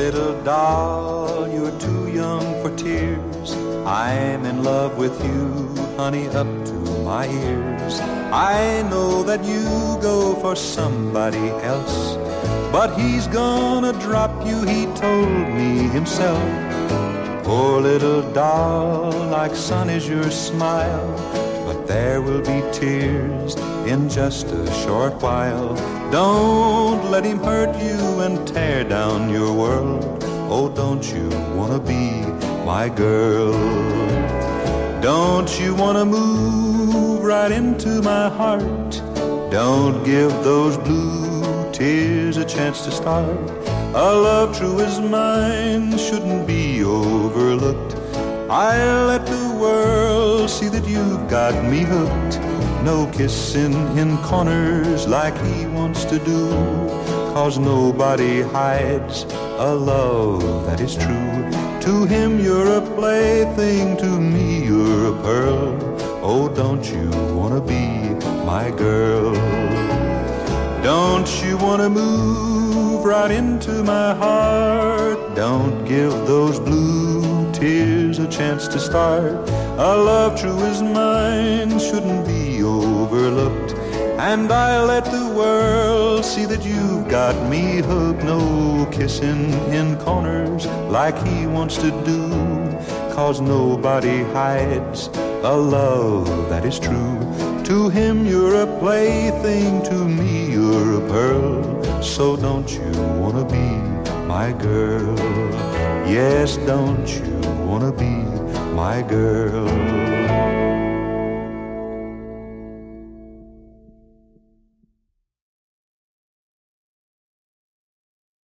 little doll, you're too young for tears. I'm in love with you, honey, up to my ears. I know that you go for somebody else, but he's gonna drop you, he told me himself. Poor little doll, like sun is your smile, but there will be tears in just a short while. Don't let him hurt you and tear down your world. Oh, don't you wanna be my girl? Don't you wanna move right into my heart? Don't give those blue tears a chance to start. A love true as mine shouldn't be overlooked. I'll let the world see that you've got me hooked. No kissing in corners like he wants to do, 'cause nobody hides a love that is true. To him you're a plaything, to me you're a pearl. Oh, don't you wanna be my girl? Don't you wanna move right into my heart? Don't give those blue tears a chance to start. A love true as mine shouldn't be overlooked, and I let the world see that you've got me hooked. No kissing in corners like he wants to do, 'cause nobody hides a love that is true. To him you're a plaything, to me you're a pearl. So don't you wanna be my girl? Yes, don't you wanna be my girl?